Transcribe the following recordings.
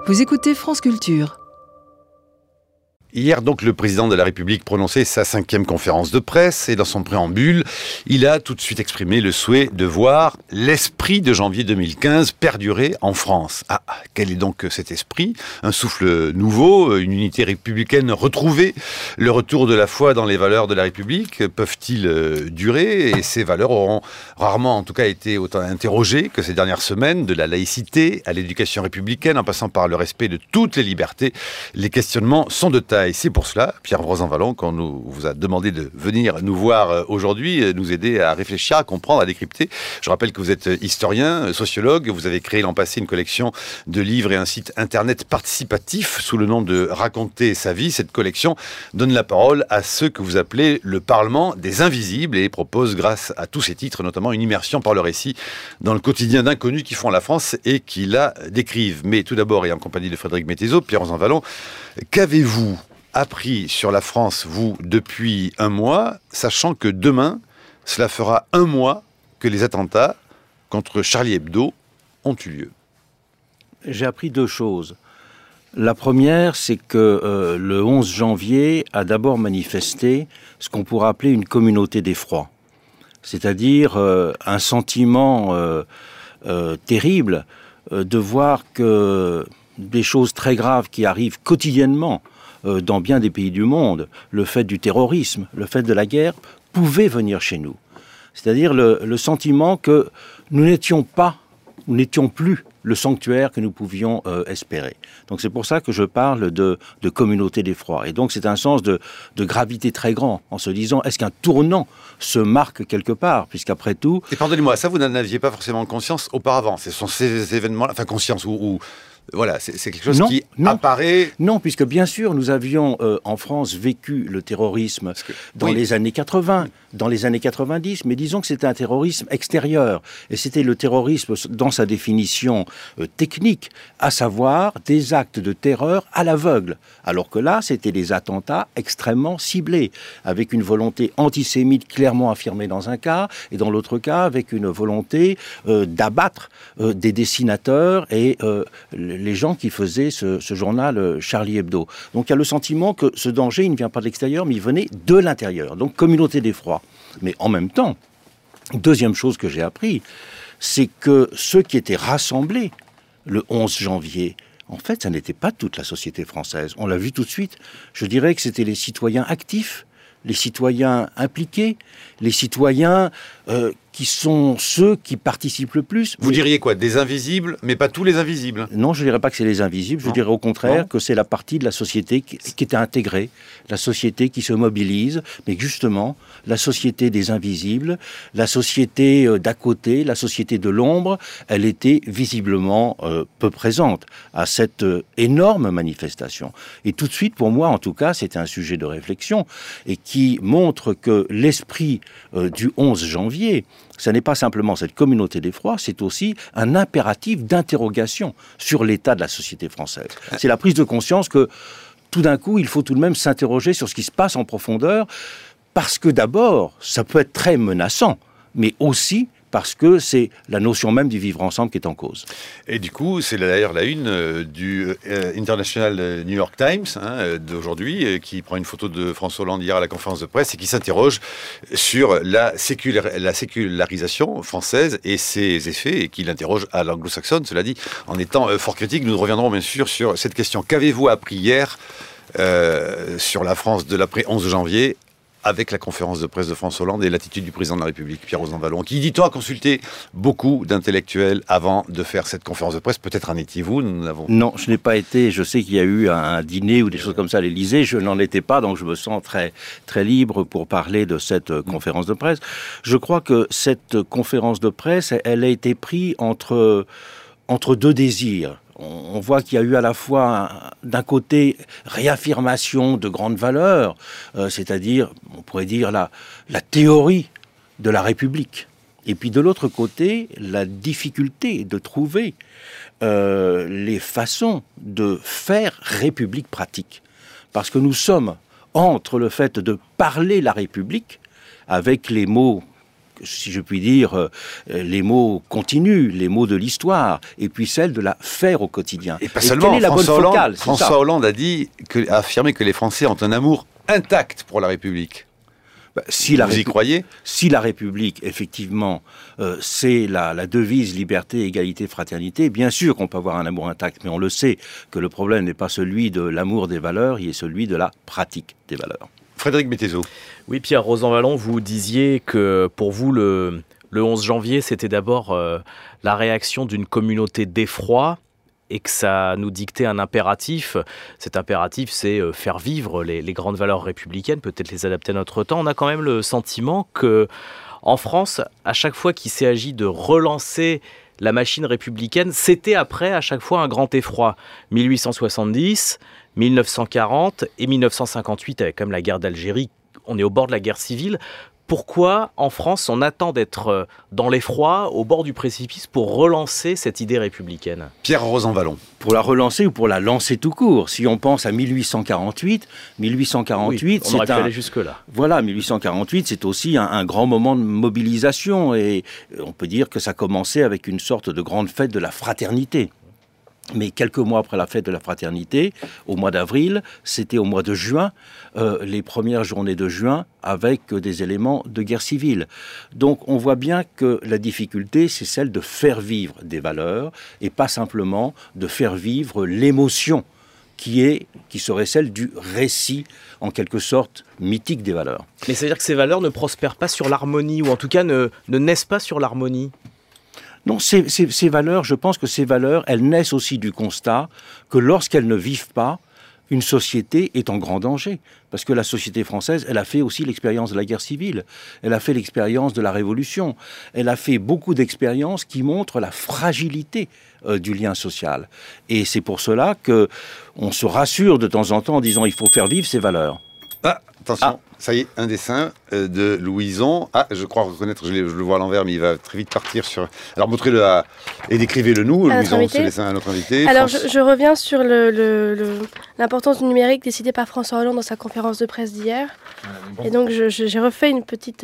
Vous écoutez France Culture. Hier, donc, le président de la République prononçait sa 5e conférence de presse et dans son préambule, il a tout de suite exprimé le souhait de voir l'esprit de janvier 2015 perdurer en France. Ah, quel est donc cet esprit ? Un souffle nouveau, une unité républicaine retrouvée, le retour de la foi dans les valeurs de la République, peuvent-ils durer ? Et ces valeurs auront rarement, en tout cas, été autant interrogées que ces dernières semaines, de la laïcité à l'éducation républicaine, en passant par le respect de toutes les libertés. Les questionnements sont de taille. Et c'est pour cela, Pierre Brozan-Vallon, qu'on vous a demandé de venir nous voir aujourd'hui, nous aider à réfléchir, à comprendre, à décrypter. Je rappelle que vous êtes historien, sociologue, vous avez créé l'an passé une collection de livres et un site internet participatif sous le nom de Raconter sa vie. Cette collection donne la parole à ceux que vous appelez le Parlement des invisibles et propose, grâce à tous ces titres, notamment une immersion par le récit dans le quotidien d'inconnus qui font la France et qui la décrivent. Mais tout d'abord, et en compagnie de Frédéric Mettezo, Pierre Brozan-Vallon, qu'avez-vous appris sur la France, vous, depuis un mois, sachant que demain, cela fera un mois que les attentats contre Charlie Hebdo ont eu lieu? J'ai appris deux choses. La première, c'est que le 11 janvier a d'abord manifesté ce qu'on pourrait appeler une communauté d'effroi. C'est-à-dire un sentiment terrible de voir que des choses très graves qui arrivent quotidiennement dans bien des pays du monde, le fait du terrorisme, le fait de la guerre, pouvaient venir chez nous. C'est-à-dire le sentiment que nous n'étions plus le sanctuaire que nous pouvions espérer. Donc c'est pour ça que je parle de communauté d'effroi. Et donc c'est un sens de gravité très grand, en se disant, est-ce qu'un tournant se marque quelque part, puisqu'après tout... Et pardonnez-moi, ça vous n'en aviez pas forcément conscience auparavant. Ce sont ces événements-là, enfin conscience ou voilà, c'est quelque chose qui apparaît... Non, puisque bien sûr, nous avions en France vécu le terrorisme dans les années 80, dans les années 90, mais disons que c'était un terrorisme extérieur. Et c'était le terrorisme dans sa définition technique, à savoir des actes de terreur à l'aveugle. Alors que là, c'était des attentats extrêmement ciblés, avec une volonté antisémite clairement affirmée dans un cas, et dans l'autre cas, avec une volonté d'abattre des dessinateurs et les gens qui faisaient ce journal Charlie Hebdo. Donc il y a le sentiment que ce danger, il ne vient pas de l'extérieur, mais il venait de l'intérieur. Donc communauté d'effroi. Mais en même temps, deuxième chose que j'ai appris, c'est que ceux qui étaient rassemblés le 11 janvier, en fait, ça n'était pas toute la société française. On l'a vu tout de suite. Je dirais que c'était les citoyens actifs, les citoyens impliqués, les citoyens qui sont ceux qui participent le plus. Vous diriez quoi ? Des invisibles, mais pas tous les invisibles ? Non, je ne dirais pas que c'est les invisibles, je dirais au contraire que c'est la partie de la société qui était intégrée, la société qui se mobilise, mais justement, la société des invisibles, la société d'à côté, la société de l'ombre, elle était visiblement peu présente à cette énorme manifestation. Et tout de suite, pour moi en tout cas, c'était un sujet de réflexion et qui montre que l'esprit du 11 janvier, ce n'est pas simplement cette communauté d'effroi, c'est aussi un impératif d'interrogation sur l'état de la société française. C'est la prise de conscience que tout d'un coup, il faut tout de même s'interroger sur ce qui se passe en profondeur, parce que d'abord, ça peut être très menaçant, mais aussi parce que c'est la notion même du vivre ensemble qui est en cause. Et du coup, c'est d'ailleurs la une du International New York Times d'aujourd'hui, qui prend une photo de François Hollande hier à la conférence de presse et qui s'interroge sur la sécularisation française et ses effets, et qui l'interroge à l'anglo-saxonne, cela dit, en étant fort critique. Nous reviendrons bien sûr sur cette question. Qu'avez-vous appris hier sur la France de l'après 11 janvier avec la conférence de presse de François Hollande et l'attitude du président de la République, Pierre Brozan-Vallon, qui, dit-on, a consulté beaucoup d'intellectuels avant de faire cette conférence de presse. Peut-être en étiez-vous, nous n'avons... Non, je n'ai pas été. Je sais qu'il y a eu un dîner ou des choses comme ça à l'Élysée. Je n'en étais pas, donc je me sens très, très libre pour parler de cette conférence de presse. Je crois que cette conférence de presse, elle a été prise entre deux désirs. On voit qu'il y a eu à la fois, d'un côté, réaffirmation de grandes valeurs, c'est-à-dire, on pourrait dire, la théorie de la République. Et puis de l'autre côté, la difficulté de trouver les façons de faire République pratique. Parce que nous sommes entre le fait de parler la République avec les mots si je puis dire, les mots continus, les mots de l'histoire, et puis celle de la faire au quotidien. Et pas seulement, quelle est la bonne focale, François Hollande a affirmé que les Français ont un amour intact pour la République. Vous y croyez ? Si la République, effectivement, c'est la devise liberté, égalité, fraternité, bien sûr qu'on peut avoir un amour intact, mais on le sait que le problème n'est pas celui de l'amour des valeurs, il est celui de la pratique des valeurs. Frédéric Bettezo. Oui, Pierre Rosanvallon, vous disiez que pour vous, le 11 janvier, c'était d'abord la réaction d'une communauté d'effroi, et que ça nous dictait un impératif. Cet impératif, c'est faire vivre les grandes valeurs républicaines, peut-être les adapter à notre temps. On a quand même le sentiment que, en France, à chaque fois qu'il s'est agi de relancer la machine républicaine, c'était après, à chaque fois, un grand effroi. 1870, 1940 et 1958, avec comme la guerre d'Algérie, on est au bord de la guerre civile. Pourquoi, en France, on attend d'être dans l'effroi, au bord du précipice, pour relancer cette idée républicaine ? Pierre Rosanvallon. Pour la relancer ou pour la lancer tout court. Si on pense à 1848, oui, on aurait pu aller jusque-là. Voilà, 1848, c'est aussi un grand moment de mobilisation. Et on peut dire que ça commençait avec une sorte de grande fête de la fraternité. Mais quelques mois après la fête de la fraternité, au mois d'avril, c'était au mois de juin, les premières journées de juin, avec des éléments de guerre civile. Donc on voit bien que la difficulté, c'est celle de faire vivre des valeurs, et pas simplement de faire vivre l'émotion qui serait celle du récit, en quelque sorte, mythique des valeurs. Mais c'est-à-dire que ces valeurs ne prospèrent pas sur l'harmonie, ou en tout cas ne naissent pas sur l'harmonie ? Non, ces valeurs, je pense que ces valeurs, elles naissent aussi du constat que lorsqu'elles ne vivent pas, une société est en grand danger. Parce que la société française, elle a fait aussi l'expérience de la guerre civile. Elle a fait l'expérience de la Révolution. Elle a fait beaucoup d'expériences qui montrent la fragilité du lien social. Et c'est pour cela qu'on se rassure de temps en temps en disant il faut faire vivre ces valeurs. Ah, attention, ça y est, un dessin de Louison. Ah, je crois reconnaître, je le vois à l'envers, mais il va très vite partir sur... Alors, montrez-le et décrivez-le nous, Louison, ce dessin à notre invité. Alors, je reviens sur l'importance du numérique décidée par François Hollande dans sa conférence de presse d'hier. Bon. Et donc, j'ai refait une petite...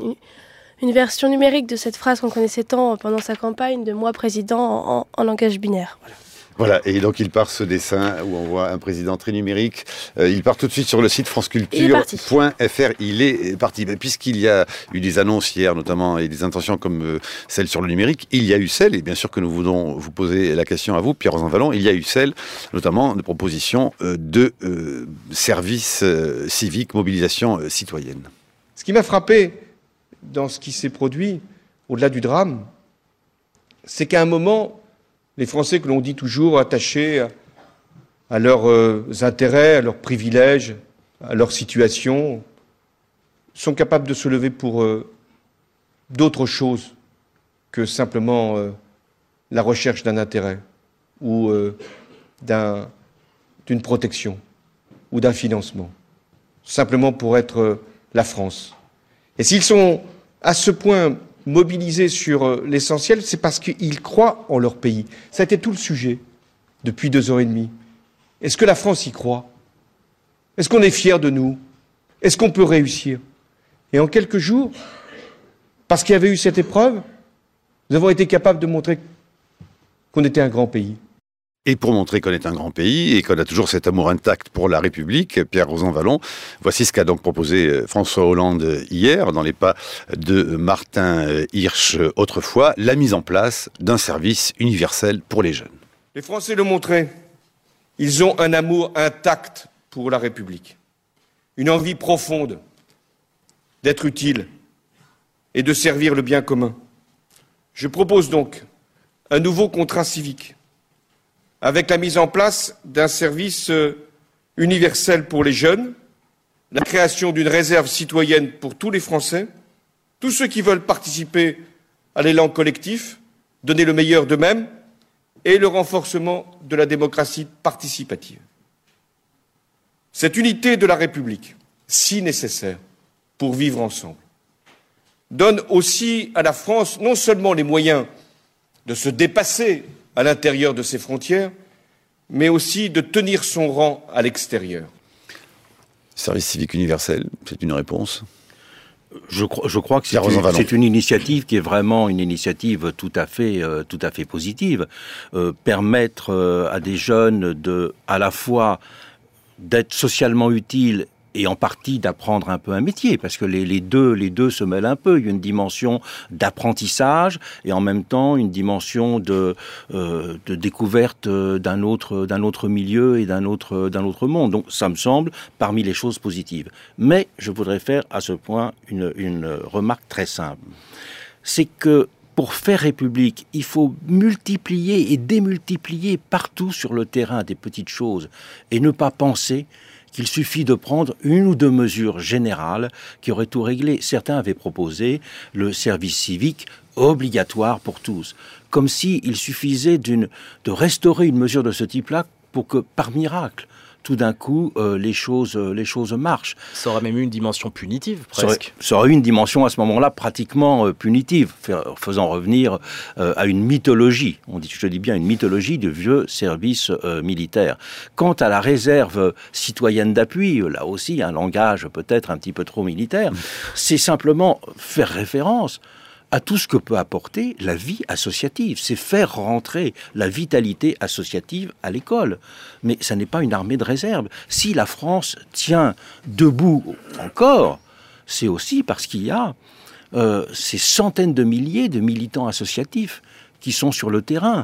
une version numérique de cette phrase qu'on connaissait tant pendant sa campagne de « moi président » en langage binaire. Voilà, et donc il part ce dessin où on voit un président très numérique. Il part tout de suite sur le site franceculture.fr. Il est parti. Mais puisqu'il y a eu des annonces hier, notamment, et des intentions comme celle sur le numérique, il y a eu celle, et bien sûr que nous voulons vous poser la question à vous, Pierre Rosanvallon, il y a eu celle, notamment, de propositions de services civiques, mobilisation citoyenne. Ce qui m'a frappé dans ce qui s'est produit, au-delà du drame, c'est qu'à un moment, les Français que l'on dit toujours attachés à leurs intérêts, à leurs privilèges, à leur situation, sont capables de se lever pour d'autres choses que simplement la recherche d'un intérêt ou d'une protection ou d'un financement, simplement pour être la France. Et s'ils sont à ce point mobilisés sur l'essentiel, c'est parce qu'ils croient en leur pays. Ça a été tout le sujet depuis 2 ans et demi. Est-ce que la France y croit ? Est-ce qu'on est fiers de nous ? Est-ce qu'on peut réussir ? Et en quelques jours, parce qu'il y avait eu cette épreuve, nous avons été capables de montrer qu'on était un grand pays. Et pour montrer qu'on est un grand pays et qu'on a toujours cet amour intact pour la République, Pierre Rosanvallon, voici ce qu'a donc proposé François Hollande hier, dans les pas de Martin Hirsch autrefois, la mise en place d'un service universel pour les jeunes. Les Français l'ont montré, ils ont un amour intact pour la République, une envie profonde d'être utile et de servir le bien commun. Je propose donc un nouveau contrat civique, avec la mise en place d'un service universel pour les jeunes, la création d'une réserve citoyenne pour tous les Français, tous ceux qui veulent participer à l'élan collectif, donner le meilleur d'eux-mêmes, et le renforcement de la démocratie participative. Cette unité de la République, si nécessaire pour vivre ensemble, donne aussi à la France non seulement les moyens de se dépasser à l'intérieur de ses frontières, mais aussi de tenir son rang à l'extérieur. Service civique universel, c'est une réponse ? Je crois que c'est une initiative qui est vraiment une initiative tout à fait positive. Permettre à des jeunes à la fois d'être socialement utiles et en partie d'apprendre un peu un métier, parce que les deux se mêlent un peu. Il y a une dimension d'apprentissage et en même temps une dimension de découverte d'un autre milieu et d'un autre monde. Donc ça me semble parmi les choses positives. Mais je voudrais faire à ce point une remarque très simple. C'est que pour faire République, il faut multiplier et démultiplier partout sur le terrain des petites choses et ne pas penser qu'il suffit de prendre une ou deux mesures générales qui auraient tout réglé. Certains avaient proposé le service civique obligatoire pour tous, comme s'il suffisait de restaurer une mesure de ce type-là pour que, par miracle, tout d'un coup, les choses marchent. Ça aurait même eu une dimension punitive, presque. Ça aurait eu une dimension, à ce moment-là, pratiquement punitive, faisant revenir à une mythologie. Je dis bien une mythologie de vieux services militaires. Quant à la réserve citoyenne d'appui, là aussi, un langage peut-être un petit peu trop militaire, c'est simplement faire référence à tout ce que peut apporter la vie associative. C'est faire rentrer la vitalité associative à l'école. Mais ça n'est pas une armée de réserve. Si la France tient debout encore, c'est aussi parce qu'il y a ces centaines de milliers de militants associatifs qui sont sur le terrain,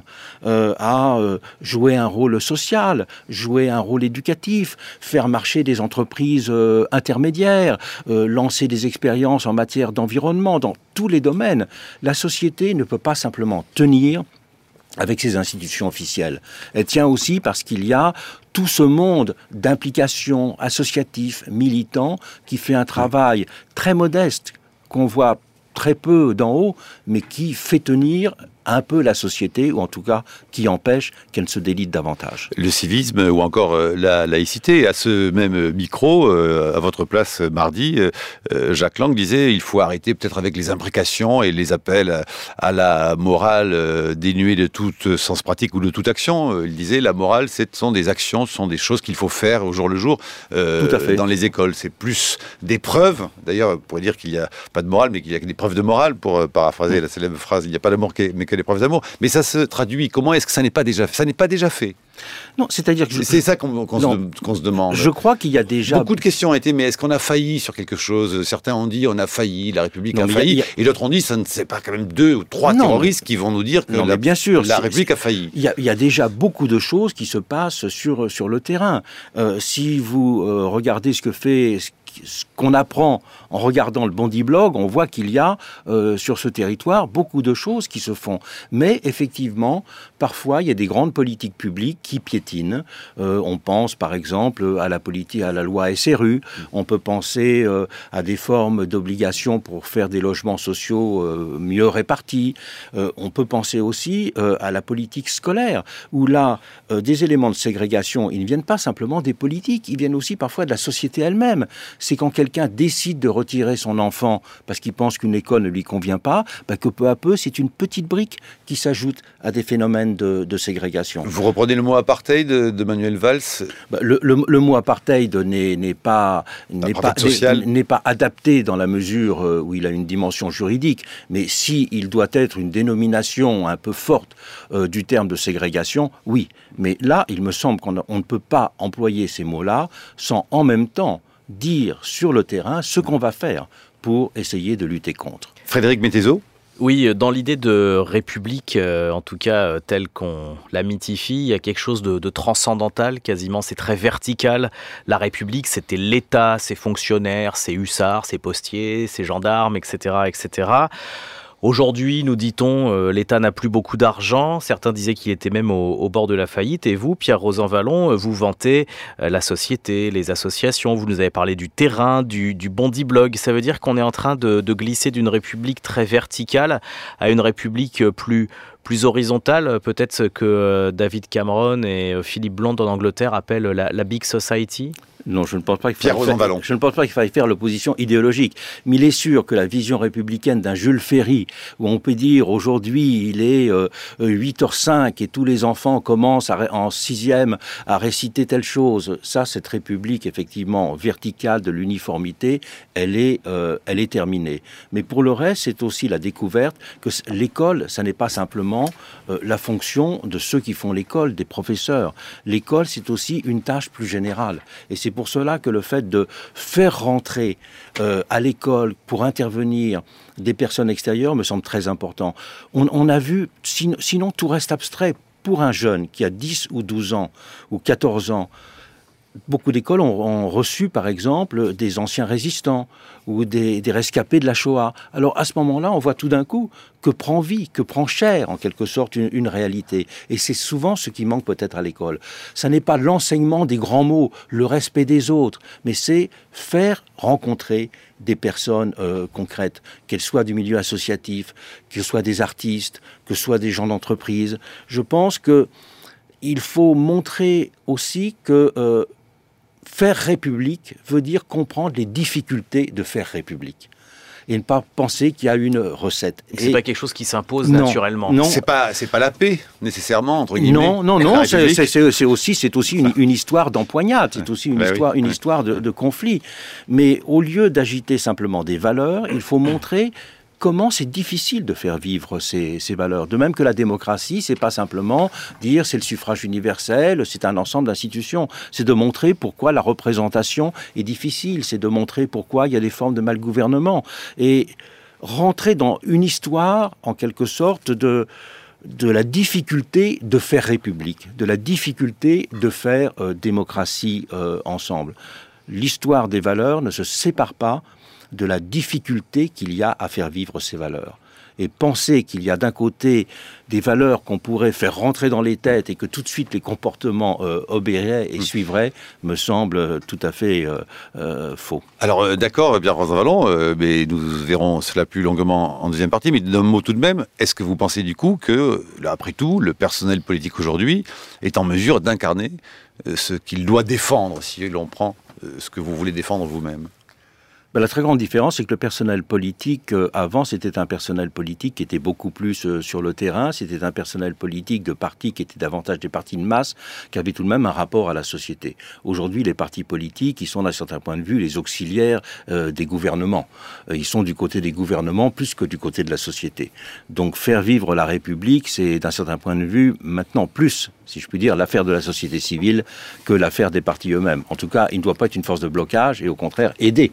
à jouer un rôle social, jouer un rôle éducatif, faire marcher des entreprises intermédiaires, lancer des expériences en matière d'environnement, dans tous les domaines. La société ne peut pas simplement tenir avec ses institutions officielles. Elle tient aussi parce qu'il y a tout ce monde d'implication associatif, militant, qui fait un travail très modeste, qu'on voit très peu d'en haut, mais qui fait tenir un peu la société, ou en tout cas qui empêche qu'elle ne se délite davantage. Le civisme ou encore la laïcité. À ce même micro, à votre place mardi, Jacques Lang disait il faut arrêter peut-être avec les imprécations et les appels à la morale dénuée de tout sens pratique ou de toute action. Il disait la morale, ce sont des actions, ce sont des choses qu'il faut faire au jour le jour dans les écoles. C'est plus des preuves. D'ailleurs, on pourrait dire qu'il n'y a pas de morale, mais qu'il y a des preuves de morale, pour paraphraser la célèbre phrase, il n'y a pas d'amour mais que des preuves d'amour. Mais ça se traduit. Comment est-ce que ça n'est pas déjà fait? Non, c'est-à-dire que c'est ça qu'on se demande. Je crois qu'il y a déjà beaucoup de questions ont été. Mais est-ce qu'on a failli sur quelque chose? Certains ont dit on a failli, la République a failli, et d'autres ont dit ça ne c'est pas quand même 2 ou 3 terroristes qui vont nous dire que la République a failli. Il y a déjà beaucoup de choses qui se passent sur le terrain. Si vous regardez ce qu'on apprend en regardant le Bondi Blog, on voit qu'il y a sur ce territoire beaucoup de choses qui se font. Mais effectivement, parfois, il y a des grandes politiques publiques qui piétinent. On pense par exemple à la loi SRU. On peut penser à des formes d'obligations pour faire des logements sociaux mieux répartis. On peut penser aussi à la politique scolaire, où là, des éléments de ségrégation, ils ne viennent pas simplement des politiques, ils viennent aussi parfois de la société elle-même. C'est quand quelqu'un décide de retirer son enfant parce qu'il pense qu'une école ne lui convient pas, que peu à peu, c'est une petite brique qui s'ajoute à des phénomènes de ségrégation. Vous reprenez le mot apartheid de Manuel Valls? Le mot apartheid n'est pas adapté dans la mesure où il a une dimension juridique, mais il doit être une dénomination un peu forte du terme de ségrégation, oui. Mais là, il me semble qu'on ne peut pas employer ces mots-là sans en même temps dire sur le terrain ce qu'on va faire pour essayer de lutter contre. Frédéric Mettezo? Oui, dans l'idée de république, en tout cas telle qu'on la mythifie, il y a quelque chose de transcendantal, quasiment, c'est très vertical. La République, c'était l'État, ses fonctionnaires, ses hussards, ses postiers, ses gendarmes, etc., etc. Aujourd'hui, nous dit-on, l'État n'a plus beaucoup d'argent. Certains disaient qu'il était même au bord de la faillite. Et vous, Pierre Rosanvallon, vous vantez la société, les associations. Vous nous avez parlé du terrain, du Bondi Blog. Ça veut dire qu'on est en train de glisser d'une république très verticale à une république plus plus horizontale, peut-être ce que David Cameron et Philippe Bland en Angleterre appellent la Big Society? Non, je ne pense pas qu'il faille faire l'opposition idéologique. Mais il est sûr que la vision républicaine d'un Jules Ferry, où on peut dire aujourd'hui il est 8h05 et tous les enfants commencent en 6e à réciter telle chose, ça, cette république effectivement verticale de l'uniformité, elle est terminée. Mais pour le reste, c'est aussi la découverte que l'école, ça n'est pas simplement la fonction de ceux qui font l'école, des professeurs. L'école, c'est aussi une tâche plus générale. Et c'est pour cela que le fait de faire rentrer à l'école pour intervenir des personnes extérieures me semble très important. On a vu, sinon tout reste abstrait. Pour un jeune qui a 10 ou 12 ans ou 14 ans, beaucoup d'écoles ont reçu, par exemple, des anciens résistants ou des rescapés de la Shoah. Alors, à ce moment-là, on voit tout d'un coup que prend vie, que prend chair, en quelque sorte, une réalité. Et c'est souvent ce qui manque peut-être à l'école. Ça n'est pas l'enseignement des grands mots, le respect des autres, mais c'est faire rencontrer des personnes concrètes, qu'elles soient du milieu associatif, qu'elles soient des artistes, que ce soit des gens d'entreprise. Je pense qu'il faut montrer aussi que faire République veut dire comprendre les difficultés de faire République. Et ne pas penser qu'il y a une recette. C'est pas quelque chose qui s'impose naturellement. Non, c'est pas la paix nécessairement entre guillemets. Non. C'est aussi une histoire d'empoignade. C'est aussi une histoire de conflit. Mais au lieu d'agiter simplement des valeurs, il faut montrer comment c'est difficile de faire vivre ces valeurs. De même que la démocratie, c'est pas simplement dire c'est le suffrage universel, c'est un ensemble d'institutions. C'est de montrer pourquoi la représentation est difficile. C'est de montrer pourquoi il y a des formes de malgouvernement. Et rentrer dans une histoire, en quelque sorte, de la difficulté de faire République, de la difficulté de faire démocratie ensemble. L'histoire des valeurs ne se sépare pas de la difficulté qu'il y a à faire vivre ces valeurs. Et penser qu'il y a d'un côté des valeurs qu'on pourrait faire rentrer dans les têtes et que tout de suite les comportements obéiraient et suivraient, me semble tout à fait faux. Alors d'accord, Pierre-Rosan Vallon, mais nous verrons cela plus longuement en deuxième partie, mais d'un mot tout de même, est-ce que vous pensez du coup que, après tout, le personnel politique aujourd'hui est en mesure d'incarner ce qu'il doit défendre, si l'on prend ce que vous voulez défendre vous-même ? La très grande différence, c'est que le personnel politique, avant, c'était un personnel politique qui était beaucoup plus sur le terrain, c'était un personnel politique de partis qui étaient davantage des partis de masse, qui avaient tout de même un rapport à la société. Aujourd'hui, les partis politiques, ils sont d'un certain point de vue les auxiliaires des gouvernements. Ils sont du côté des gouvernements plus que du côté de la société. Donc faire vivre la République, c'est d'un certain point de vue maintenant plus, si je puis dire, l'affaire de la société civile que l'affaire des partis eux-mêmes. En tout cas, il ne doit pas être une force de blocage et au contraire aider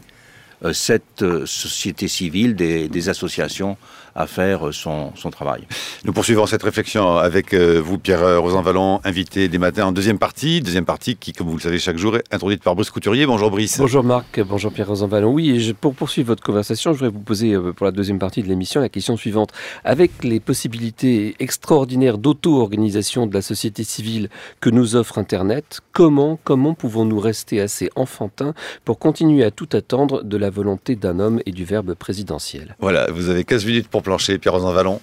cette société civile, des associations à faire son travail. Nous poursuivons cette réflexion avec vous, Pierre-Rosan Vallon, invité des matins en deuxième partie qui, comme vous le savez, chaque jour est introduite par Brice Couturier. Bonjour Brice. Bonjour Marc, bonjour Pierre-Rosan Vallon. Oui, et pour poursuivre votre conversation, je voudrais vous poser pour la deuxième partie de l'émission la question suivante. Avec les possibilités extraordinaires d'auto-organisation de la société civile que nous offre Internet, comment pouvons-nous rester assez enfantins pour continuer à tout attendre de la volonté d'un homme et du verbe présidentiel ? Voilà, vous avez 15 minutes pour plancher, Pierre-Rosan Vallon.